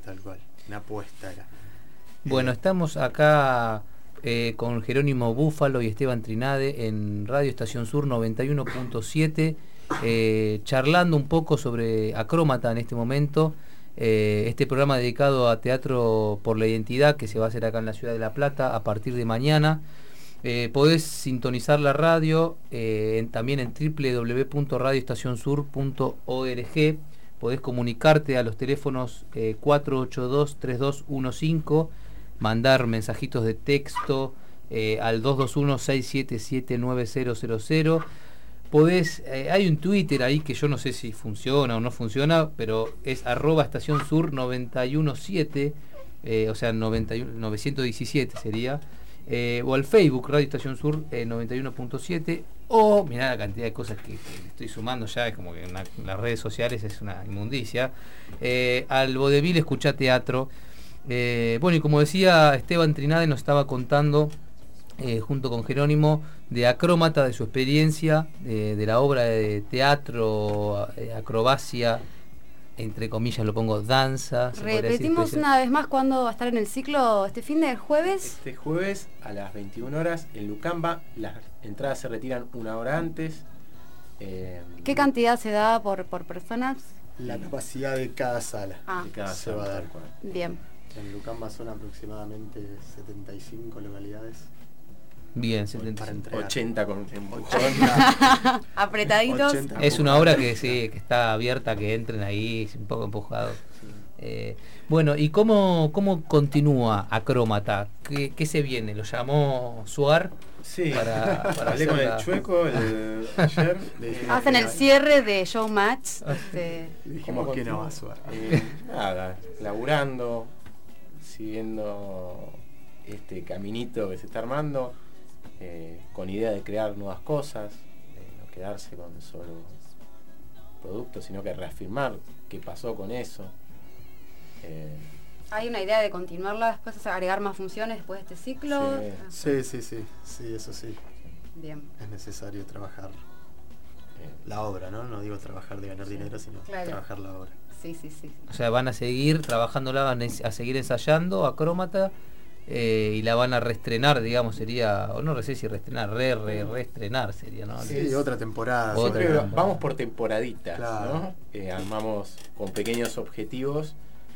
tal cual. Una apuesta era. Bueno, estamos acá con Jerónimo Búfalo y Esteban Trinade en Radio Estación Sur 91.7, charlando un poco sobre Acrómata en este momento, este programa dedicado a Teatro por la Identidad que se va a hacer acá en la ciudad de La Plata a partir de mañana. Podés sintonizar la radio también en www.radioestacionsur.org. Podés comunicarte a los teléfonos 482-3215, mandar mensajitos de texto al 221-677-9000. Podés, hay un Twitter ahí que yo no sé si funciona o no funciona, pero es @estacionsur917, o sea 917 sería, o al Facebook Radio Estación Sur 91.7, o mirá la cantidad de cosas que estoy sumando ya, es como que las redes sociales es una inmundicia, al vodevil Escuchá Teatro. Bueno, y como decía Esteban Trinade, nos estaba contando junto con Jerónimo de Acrómata, de su experiencia, de la obra de teatro, acrobacia, entre comillas lo pongo, danza. Repetimos una vez más cuándo va a estar en el ciclo, este fin de jueves. Este jueves a las 21 horas en Lucamba. Las entradas se retiran una hora antes. ¿Qué cantidad se da por personas? La capacidad de cada sala. De cada se sala, va a dar. Bien. En Lucamba son aproximadamente 75 localidades. Bien, 80 con 80. Apretaditos. 80 es una obra que sí, que está abierta, que entren ahí, un poco empujado. Bueno, ¿y cómo continúa Acrómata? ¿Qué se viene? ¿Lo llamó Suar? Sí, para hablé con el Chueco ayer. Hacen el cierre de Showmatch. Dijimos que no va a Suar. Nada, laburando, siguiendo este caminito que se está armando, con idea de crear nuevas cosas, no quedarse con solo productos, sino que reafirmar qué pasó con eso. ¿Hay una idea de continuarla después, agregar más funciones después de este ciclo? Sí, eso sí. Bien. Es necesario trabajar la obra, ¿no? No digo trabajar de ganar dinero, sino trabajar la obra. Sí. O sea, van a seguir trabajándola, van a seguir ensayando Acrómata, y la van a reestrenar, digamos, sería, o no sé si reestrenar, reestrenar sería, ¿no? Sí, otra temporada. Vamos por temporaditas, claro, ¿no? Armamos con pequeños objetivos,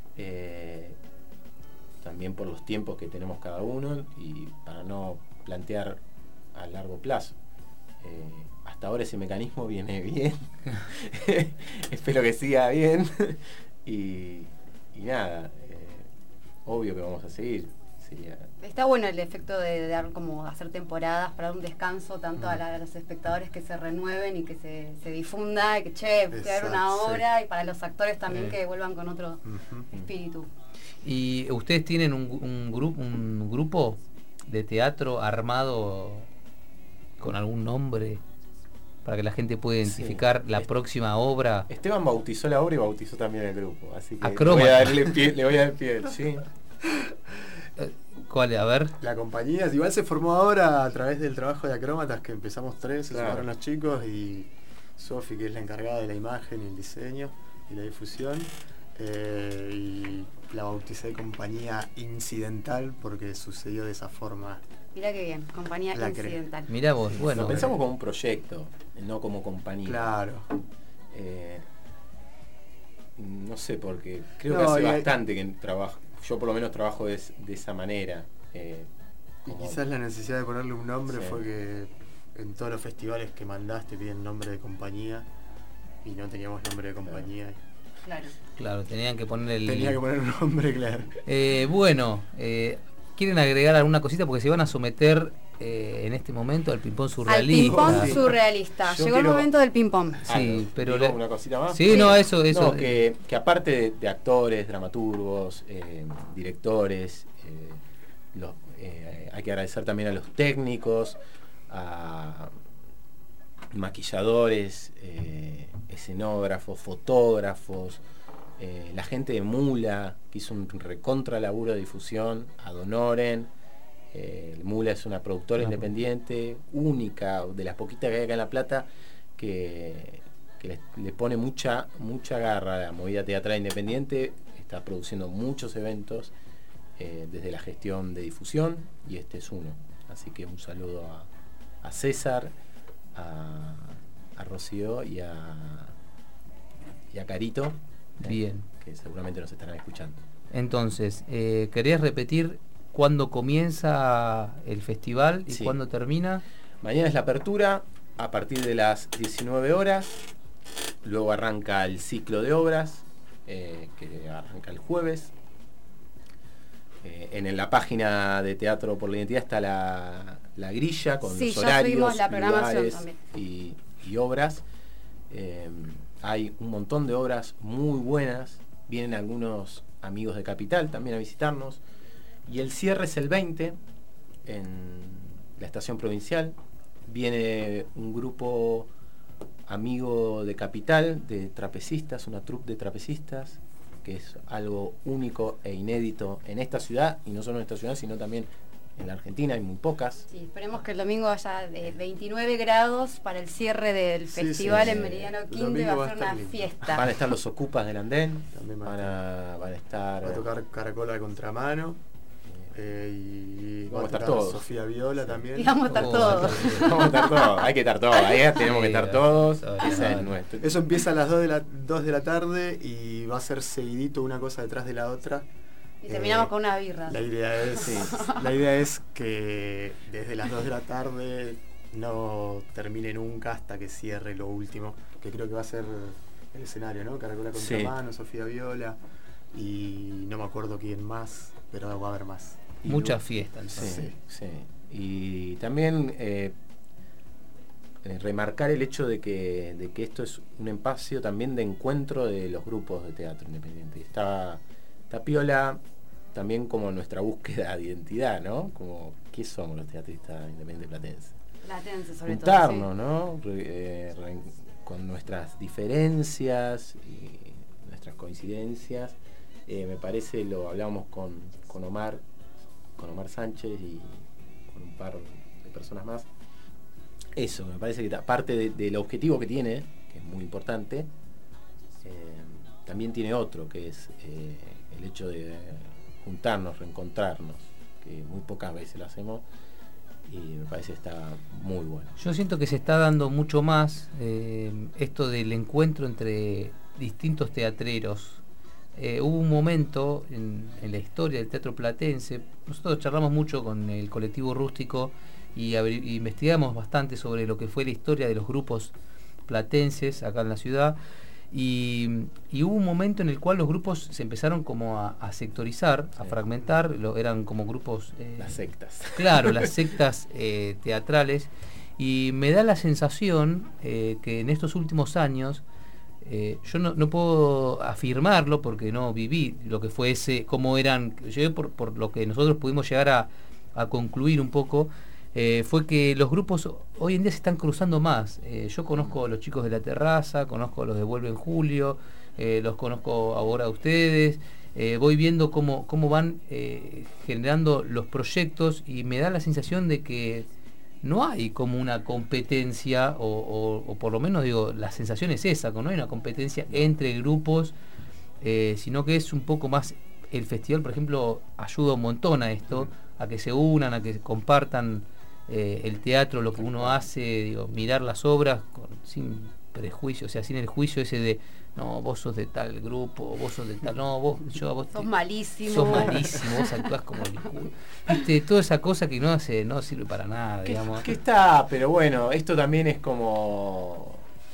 también por los tiempos que tenemos cada uno y para no plantear a largo plazo. Hasta ahora ese mecanismo viene bien. Espero que siga bien. y nada, obvio que vamos a seguir. Está bueno el efecto de dar como hacer temporadas para dar un descanso tanto a los espectadores, que se renueven y que se difunda, y que crear una obra, y para los actores también que vuelvan con otro espíritu. ¿Y ustedes tienen un grupo de teatro armado con algún nombre para que la gente pueda identificar la próxima obra? Esteban bautizó la obra y bautizó también el grupo, así que Acrómata. le voy a dar pie, sí. ¿Cuál? A ver. La compañía igual se formó ahora a través del trabajo de Acrómatas, que empezamos 3, se sumaron los chicos, y Sofi, que es la encargada de la imagen y el diseño y la difusión, y la bauticé Compañía Incidental porque sucedió de esa forma. Mirá qué bien, Compañía Incidental. Mirá vos, bueno. Lo pensamos como un proyecto, no como compañía. Claro. No sé, porque creo que hace bastante que trabajo. Yo por lo menos trabajo de esa manera. Y quizás la necesidad de ponerle un nombre fue que en todos los festivales que mandaste piden nombre de compañía y no teníamos nombre de compañía. Claro, tenían que poner Tenía que poner un nombre, claro. Bueno, ¿quieren agregar alguna cosita? Porque se van a someter en este momento al ping-pong surrealista. Al ping-pong surrealista. Llegó el momento del ping-pong. Sí, pero una cosita más. Sí, no, eso. No, que aparte de actores, dramaturgos, directores, hay que agradecer también a los técnicos, a maquilladores, escenógrafos, fotógrafos, la gente de Mula, que hizo un recontra laburo de difusión, a Donoren. El Mula es una productora independiente, única, de las poquitas que hay acá en La Plata, que le pone mucha garra a la movida teatral independiente. está produciendo muchos eventos desde la gestión de difusión, y este es uno. Así que un saludo a César, a Rocío y a Carito, Bien. que seguramente nos estarán escuchando. Entonces, ¿querías repetir cuándo comienza el festival y Sí. cuándo termina? Mañana es la apertura a partir de las 19 horas. Luego arranca el ciclo de obras, que arranca el jueves. En la página de Teatro por la Identidad está la grilla con Sí, los ya horarios, subimos la programación lugares también. y obras. Hay un montón de obras muy buenas. Vienen algunos amigos de Capital también a visitarnos. Y el cierre es el 20 en la estación provincial. Viene un grupo amigo de Capital, de trapecistas, una troupe de trapecistas, que es algo único e inédito en esta ciudad, y no solo en esta ciudad, sino también en la Argentina, hay muy pocas. Sí, esperemos que el domingo haya de 29 grados para el cierre del Sí, festival sí. en Meridiano El Quinte. domingo Va va a a ser estar una lindo. fiesta. Van a estar los ocupas del andén, También van a estar... Va a tocar Caracola de Contramano. Y Vamos a estar tocar todos. Sofía Viola también. Y vamos a estar Oh, todos. Vamos a estar todos, hay que estar todos, ahí tenemos que estar todos. Sí, Ese es nuestro. Eso empieza a las 2 de la tarde y va a ser seguidito una cosa detrás de la otra. Y terminamos con una birra. La idea es que desde las 2 de la tarde no termine nunca hasta que cierre lo último, que creo que va a ser el escenario, ¿no? Caracola Contramano, Sofía Viola y no me acuerdo quién más, pero va a haber más. Y Mucha fiesta. Entonces. Sí, sí. Y también remarcar el hecho de que esto es un espacio también de encuentro de los grupos de teatro independiente. Está piola también como nuestra búsqueda de identidad, ¿no? Como ¿qué somos los teatristas independientes platenses? Platense, sobre Juntarnos, todo. ¿no? Con nuestras diferencias y nuestras coincidencias. Me parece, lo hablábamos con Omar Sánchez y con un par de personas más. Eso, me parece que aparte del objetivo que tiene, que es muy importante, también tiene otro, que es el hecho de juntarnos, reencontrarnos, que muy pocas veces lo hacemos, y me parece que está muy bueno. Yo siento que se está dando mucho más esto del encuentro entre distintos teatreros. Hubo un momento en la historia del teatro platense, nosotros charlamos mucho con el colectivo rústico y investigamos bastante sobre lo que fue la historia de los grupos platenses acá en la ciudad, y hubo un momento en el cual los grupos se empezaron como a sectorizar, a fragmentar, eran como grupos... Las sectas. Claro, las sectas teatrales, y me da la sensación que en estos últimos años, yo no puedo afirmarlo porque no viví lo que fue cómo eran, yo por lo que nosotros pudimos llegar a concluir un poco, fue que los grupos hoy en día se están cruzando más. Yo conozco a los chicos de La Terraza, conozco a los de Vuelve en Julio, los conozco ahora a ustedes, voy viendo cómo van generando los proyectos, y me da la sensación de que no hay como una competencia, o por lo menos digo, la sensación es esa, que no hay una competencia entre grupos, sino que es un poco más, el festival por ejemplo ayuda un montón a esto, a que se unan, a que compartan el teatro, lo que uno hace, digo, mirar las obras sin prejuicio, o sea, sin el juicio ese de no, vos sos de tal grupo, vos sos de tal, no, vos Sos malísimo. Sos malísimo, vos actuás como el culo. Viste, toda esa cosa que no sirve para nada, digamos. Que está, pero bueno, esto también es como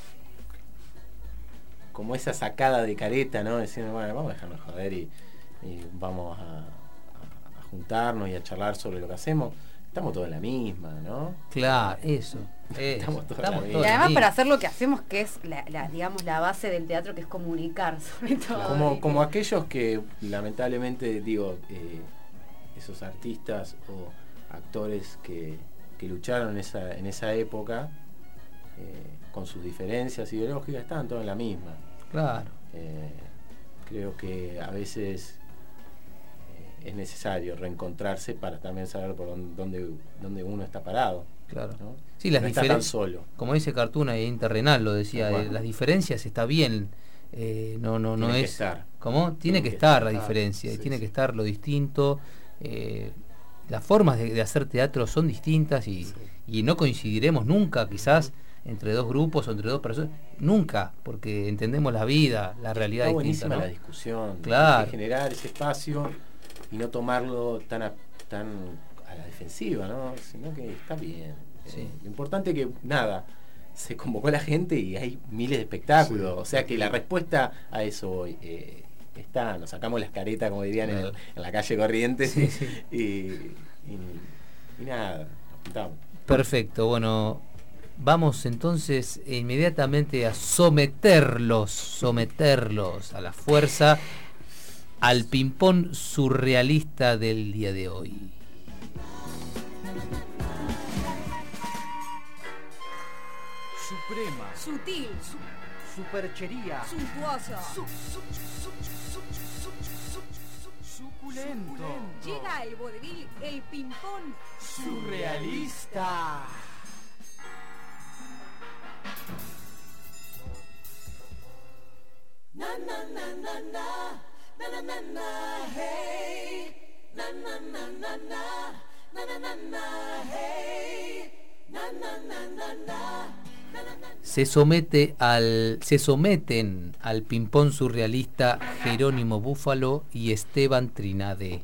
esa sacada de careta, ¿no? Decir, bueno, vamos a dejarnos joder y vamos a juntarnos y a charlar sobre lo que hacemos. Estamos todos en la misma, ¿no? Claro, eso. Estamos todos en la Y misma. además para hacer lo que hacemos, que es digamos la base del teatro, que es comunicar, sobre todo. Como aquellos que lamentablemente, digo, esos artistas o actores que lucharon en esa época, con sus diferencias ideológicas, estaban todos en la misma. Claro. Creo que a veces es necesario reencontrarse para también saber por dónde uno está parado. Claro. ¿No? Sí, las no está tan solo. Como dice Cartuna y Interrenal lo decía, las diferencias está bien. No Tienen que es estar. ¿Cómo? Tiene que estar la diferencia, sí, y tiene sí. que estar lo distinto. Las formas de hacer teatro son distintas y no coincidiremos nunca, quizás, entre dos grupos o entre dos personas. Nunca, porque entendemos la vida, la realidad Está distinta, buenísima ¿no? la discusión. Claro. Hay que generar ese espacio y no tomarlo tan a la defensiva, ¿no? Sino que está bien. Sí. Lo importante es que, nada, se convocó a la gente y hay miles de espectáculos. Sí. O sea que la respuesta a eso está. Nos sacamos las caretas, como dirían, Claro. en la calle Corrientes. Sí, sí. Y nada, nos juntamos. Perfecto, bueno, vamos entonces inmediatamente a someterlos a la fuerza al ping-pong surrealista del día de hoy. Suprema, Sutil, superchería, suntuoso. suculento, Llega el vodevil, el ping-pong. surrealista. Se someten al ping-pong surrealista Jerónimo Búfalo y Esteban Trinade.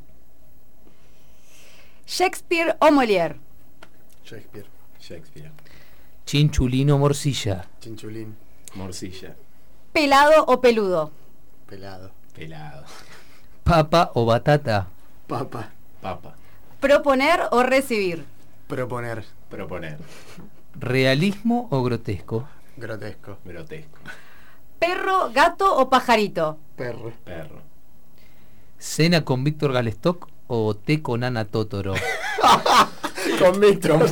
Shakespeare o Molière. Shakespeare. Chinchulino Morcilla. Chinchulín. Morcilla. Pelado o peludo. Pelado. Pelado. Papa o batata. Papa. Papa. Proponer o recibir. Proponer. Proponer. Realismo o grotesco. Grotesco. Grotesco. Perro, gato o pajarito. Perro. Perro. Cena con Víctor Galestock o té con Ana Totoro. Con Víctor.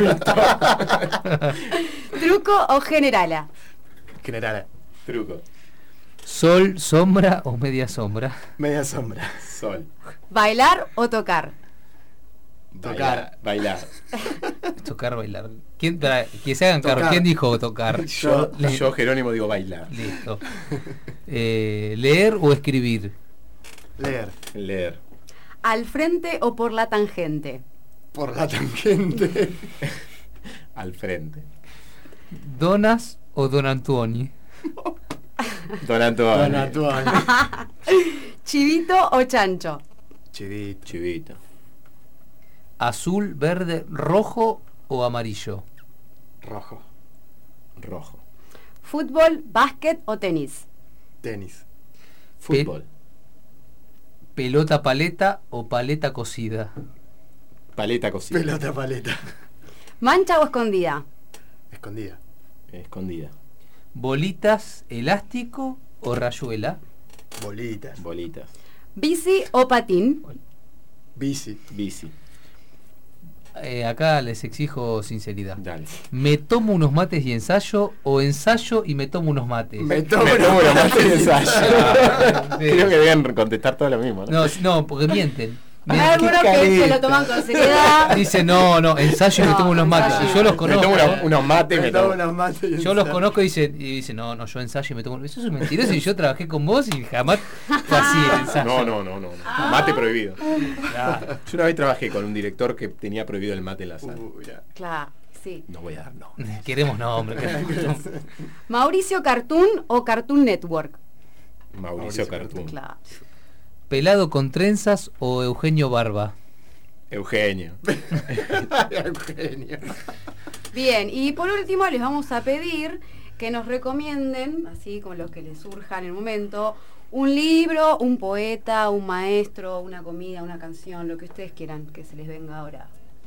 Truco o generala. General. Truco. Sol, sombra o media sombra. Media sombra. Sol. Bailar o tocar. Tocar. Bailar. Tocar, bailar. ¿Quién, para que se hagan cargo, Tocar. ¿quién dijo tocar? Yo, Jerónimo, digo bailar. Listo. Leer o escribir. Leer. Leer. Al frente o por la tangente. Por la tangente. Al frente. Donas o Don Antuoni. Don Antonio. Don Antonio. Chivito o chancho. Chivito. Chivito. Azul, verde, rojo o amarillo. Rojo. Rojo. Fútbol, básquet o tenis. Tenis. Fútbol. Pelota paleta o paleta cocida. Paleta cocida. Pelota paleta. Mancha o escondida. Escondida. Escondida. Bolitas, elástico o rayuela. Bolitas. Bolitas. Bici o patín. Bici. Bici. Acá les exijo sinceridad. Dale. ¿Me tomo unos mates y ensayo o ensayo y me tomo unos mates? Me tomo Me tomo una mate de ensayo. Sí. Creo que deben contestar todo lo mismo, ¿no? No, porque mienten. Hay algunos que careta. se lo toman con seriedad. Dice, no, ensayo y me No, tomo unos mates. ensayo. Y yo los Me conozco. tomo unos mates y me tomo. unos mates. y Yo los ensayo. conozco y dice, no, yo ensayo y me tomo. Eso es mentiroso y yo trabajé con vos y jamás fue así el ensayo. No. Mate prohibido. Yo una vez trabajé con un director que tenía prohibido el mate en la sala. Ya. Claro, sí. No voy a dar no. Queremos nombre. Mauricio Cartoon o Cartoon Network. Mauricio Cartoon. Claro. ¿Pelado con trenzas o Eugenio Barba? Eugenio. Eugenio. Bien, y por último les vamos a pedir que nos recomienden, así como los que les surja en el momento, un libro, un poeta, un maestro, una comida, una canción, lo que ustedes quieran que se les venga ahora.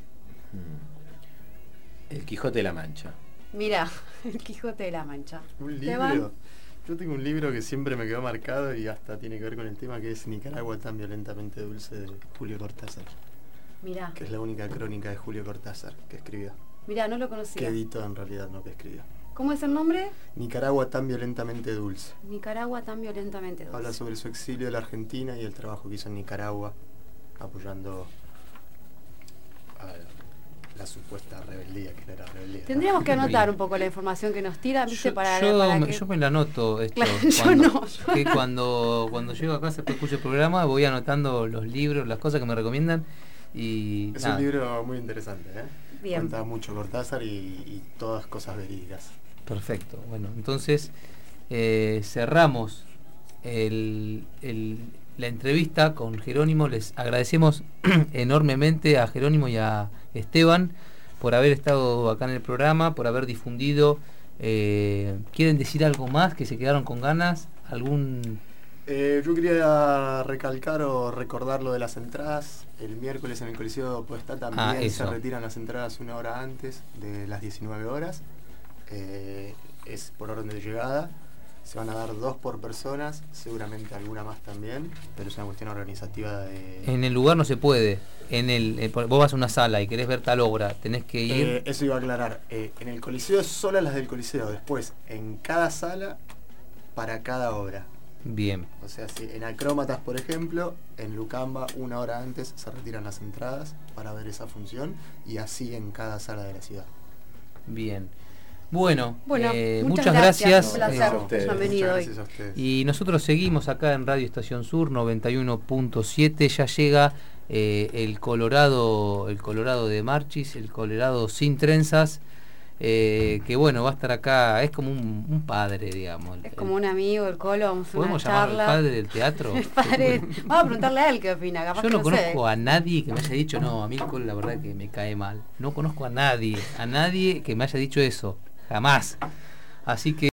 El Quijote de la Mancha. Mira, El Quijote de la Mancha. Un Esteban. libro. Yo tengo un libro que siempre me quedó marcado y hasta tiene que ver con el tema, que es Nicaragua tan violentamente dulce, de Julio Cortázar. Mirá, Que es la única crónica de Julio Cortázar que escribió. mirá, no lo Que conocía. editó en realidad, no que escribió. ¿Cómo es el nombre? Nicaragua tan violentamente dulce. Nicaragua tan violentamente dulce. Habla sobre su exilio de la Argentina y el trabajo que hizo en Nicaragua apoyando la supuesta rebeldía, que no era rebeldía, ¿no? Tendríamos que anotar un poco la información que nos tira, ¿viste? para que... Yo me la anoto esto. Claro, cuando llego a casa, después escucho el programa, voy anotando los libros, las cosas que me recomiendan. Y es un libro muy interesante, ¿eh? Bien. Cuenta mucho Cortázar y todas cosas verídicas. Perfecto. Bueno, entonces cerramos la entrevista con Jerónimo. Les agradecemos enormemente a Jerónimo y a Esteban por haber estado acá en el programa, por haber difundido. ¿Quieren decir algo más? ¿Que se quedaron con ganas? Yo quería recalcar o recordar lo de las entradas. El miércoles en el Coliseo Podestá también se retiran las entradas 1 hora antes de las 19 horas. Es por orden de llegada. Se van a dar 2 por personas, seguramente alguna más también, pero es una cuestión organizativa de... En el lugar no se puede. Vos vas a una sala y querés ver tal obra, tenés que ir... Eso iba a aclarar. En el Coliseo es solo las del Coliseo. Después, en cada sala, para cada obra. Bien. O sea, si en Acrómatas, por ejemplo, en Lucamba 1 hora antes se retiran las entradas para ver esa función, y así en cada sala de la ciudad. Bien. Bueno, muchas gracias. Un placer. Gracias a ustedes. Y nosotros seguimos acá en Radio Estación Sur 91.7. Ya llega el Colorado de Marchis, el Colorado sin trenzas. Que bueno, va a estar acá, es como un padre, digamos. Es como un amigo, el Colo, vamos a hacer una ¿Podemos llamarlo el charla. padre del teatro? El padre, vamos a preguntarle a él qué opina, capaz Yo que no conozco sé. a nadie que me haya dicho, no, a mí el Colo la verdad que me cae mal. No conozco a nadie que me haya dicho eso, jamás. Así que